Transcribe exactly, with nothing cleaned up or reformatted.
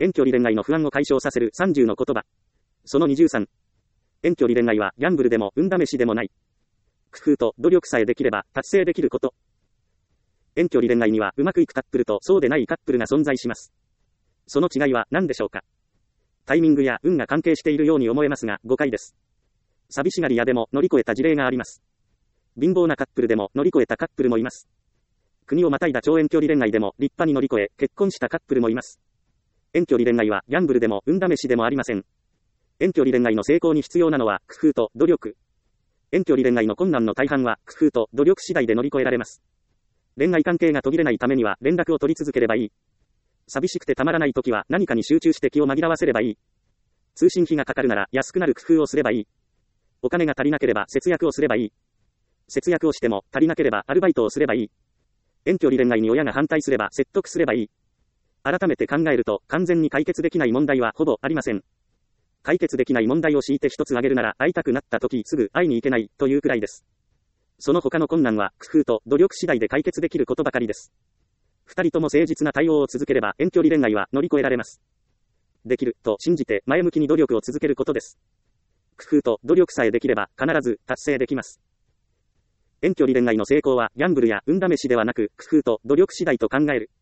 遠距離恋愛の不安を解消させるさんじゅうの言葉。そのにじゅうさん。遠距離恋愛はギャンブルでも運試しでもない。工夫と努力さえできれば達成できること。遠距離恋愛にはうまくいくカップルとそうでないカップルが存在します。その違いは何でしょうか。タイミングや運が関係しているように思えますが誤解です。寂しがり屋でも乗り越えた事例があります。貧乏なカップルでも乗り越えたカップルもいます。国をまたいだ超遠距離恋愛でも立派に乗り越え結婚したカップルもいます。遠距離恋愛はギャンブルでも運試しでもありません。遠距離恋愛の成功に必要なのは工夫と努力。遠距離恋愛の困難の大半は工夫と努力次第で乗り越えられます。恋愛関係が途切れないためには連絡を取り続ければいい。寂しくてたまらないときは何かに集中して気を紛らわせればいい。通信費がかかるなら安くなる工夫をすればいい。お金が足りなければ節約をすればいい。節約をしても足りなければアルバイトをすればいい。遠距離恋愛に親が反対すれば説得すればいい。改めて考えると完全に解決できない問題はほぼありません。解決できない問題を強いて一つ挙げるなら会いたくなった時すぐ会いに行けないというくらいです。その他の困難は工夫と努力次第で解決できることばかりです。二人とも誠実な対応を続ければ遠距離恋愛は乗り越えられます。できると信じて前向きに努力を続けることです。工夫と努力さえできれば必ず達成できます。遠距離恋愛の成功はギャンブルや運試しではなく工夫と努力次第と考える。